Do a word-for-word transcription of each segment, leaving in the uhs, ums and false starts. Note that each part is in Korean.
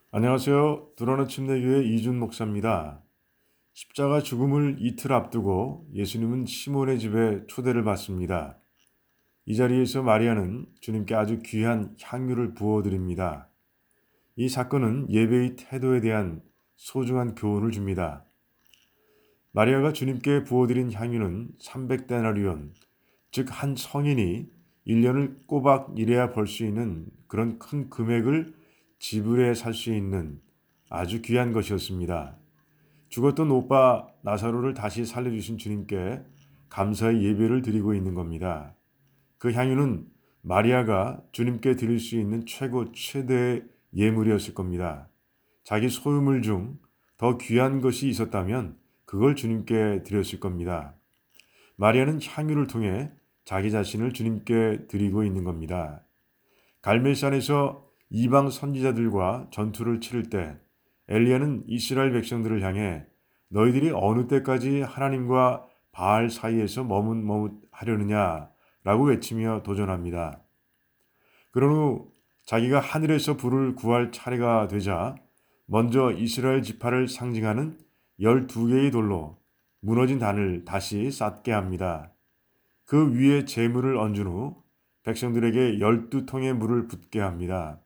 안녕하세요. 두라노 침례교회 이준 목사입니다. 십자가 죽음을 이틀 앞두고 예수님은 시몬의 집에 초대를 받습니다. 이 자리에서 마리아는 주님께 아주 귀한 향유를 부어드립니다. 이 사건은 예배의 태도에 대한 소중한 교훈을 줍니다. 마리아가 주님께 부어드린 향유는 삼백 데나리온, 즉 한 성인이 일 년을 꼬박 일해야 벌 수 있는 그런 큰 금액을 지불해 살 수 있는 아주 귀한 것이었습니다. 죽었던 오빠 나사로를 다시 살려주신 주님께 감사의 예배를 드리고 있는 겁니다. 그 향유는 마리아가 주님께 드릴 수 있는 최고 최대의 예물이었을 겁니다. 자기 소유물 중 더 귀한 것이 있었다면 그걸 주님께 드렸을 겁니다. 마리아는 향유를 통해 자기 자신을 주님께 드리고 있는 겁니다. 갈멜산에서 이방 선지자들과 전투를 치를 때 엘리야는 이스라엘 백성들을 향해 너희들이 어느 때까지 하나님과 바알 사이에서 머뭇머뭇하려느냐라고 외치며 도전합니다. 그런 후 자기가 하늘에서 불을 구할 차례가 되자 먼저 이스라엘 지파를 상징하는 열두 개의 돌로 무너진 단을 다시 쌓게 합니다. 그 위에 재물을 얹은 후 백성들에게 열두 통의 물을 붓게 합니다.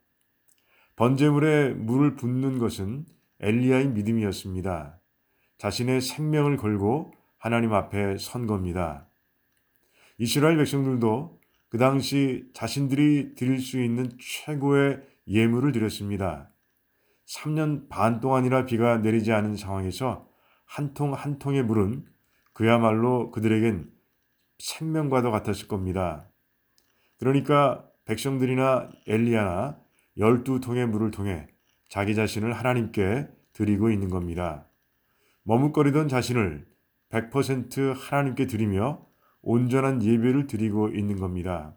번제물에 물을 붓는 것은 엘리야의 믿음이었습니다. 자신의 생명을 걸고 하나님 앞에 선 겁니다. 이스라엘 백성들도 그 당시 자신들이 드릴 수 있는 최고의 예물을 드렸습니다. 삼 년 반 동안이나 비가 내리지 않은 상황에서 한 통 한 통의 물은 그야말로 그들에겐 생명과도 같았을 겁니다. 그러니까 백성들이나 엘리야나 열두 통의 물을 통해 자기 자신을 하나님께 드리고 있는 겁니다. 머뭇거리던 자신을 백 퍼센트 하나님께 드리며 온전한 예배를 드리고 있는 겁니다.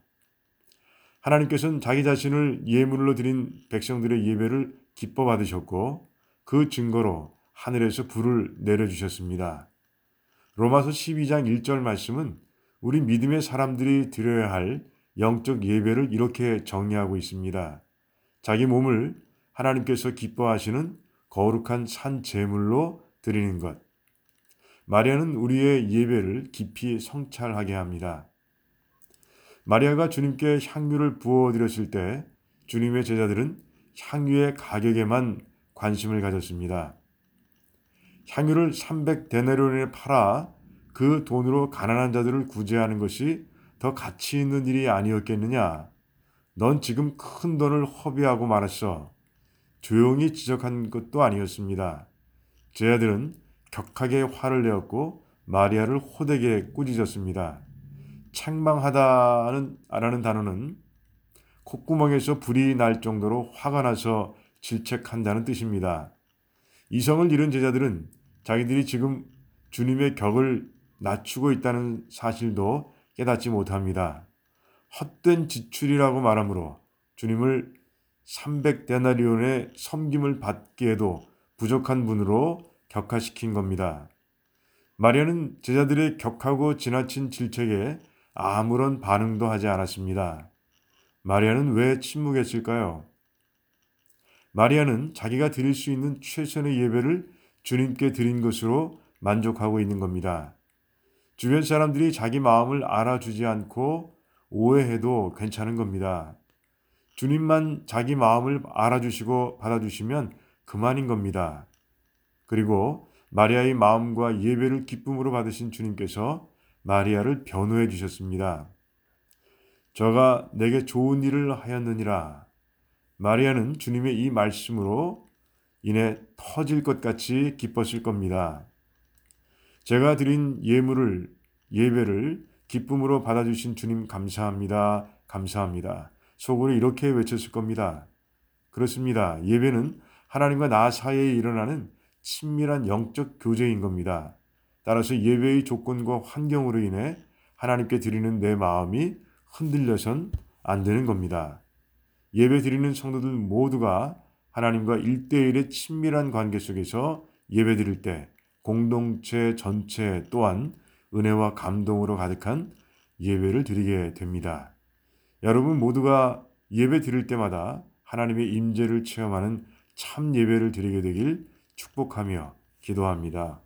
하나님께서는 자기 자신을 예물로 드린 백성들의 예배를 기뻐 받으셨고 그 증거로 하늘에서 불을 내려주셨습니다. 로마서 십이 장 일 절 말씀은 우리 믿음의 사람들이 드려야 할 영적 예배를 이렇게 정리하고 있습니다. 자기 몸을 하나님께서 기뻐하시는 거룩한 산 제물로 드리는 것. 마리아는 우리의 예배를 깊이 성찰하게 합니다. 마리아가 주님께 향유를 부어드렸을 때 주님의 제자들은 향유의 가격에만 관심을 가졌습니다. 향유를 삼백 데나리온에 팔아 그 돈으로 가난한 자들을 구제하는 것이 더 가치 있는 일이 아니었겠느냐? 넌 지금 큰 돈을 허비하고 말았어. 조용히 지적한 것도 아니었습니다. 제자들은 격하게 화를 내었고 마리아를 호되게 꾸짖었습니다. 책망하다는 라는 단어는 콧구멍에서 불이 날 정도로 화가 나서 질책한다는 뜻입니다. 이성을 잃은 제자들은 자기들이 지금 주님의 격을 낮추고 있다는 사실도 깨닫지 못합니다. 헛된 지출이라고 말하므로 주님을 삼백 데나리온의 섬김을 받기에도 부족한 분으로 격하시킨 겁니다. 마리아는 제자들의 격하고 지나친 질책에 아무런 반응도 하지 않았습니다. 마리아는 왜 침묵했을까요? 마리아는 자기가 드릴 수 있는 최선의 예배를 주님께 드린 것으로 만족하고 있는 겁니다. 주변 사람들이 자기 마음을 알아주지 않고 오해해도 괜찮은 겁니다. 주님만 자기 마음을 알아주시고 받아주시면 그만인 겁니다. 그리고 마리아의 마음과 예배를 기쁨으로 받으신 주님께서 마리아를 변호해 주셨습니다. 저가 내게 좋은 일을 하였느니라. 마리아는 주님의 이 말씀으로 인해 터질 것 같이 기뻤을 겁니다. 제가 드린 예물을, 예배를 기쁨으로 받아주신 주님 감사합니다. 감사합니다. 속으로 이렇게 외쳤을 겁니다. 그렇습니다. 예배는 하나님과 나 사이에 일어나는 친밀한 영적 교제인 겁니다. 따라서 예배의 조건과 환경으로 인해 하나님께 드리는 내 마음이 흔들려선 안 되는 겁니다. 예배 드리는 성도들 모두가 하나님과 일대일의 친밀한 관계 속에서 예배 드릴 때 공동체 전체 또한 은혜와 감동으로 가득한 예배를 드리게 됩니다. 여러분 모두가 예배 드릴 때마다 하나님의 임재를 체험하는 참 예배를 드리게 되길 축복하며 기도합니다.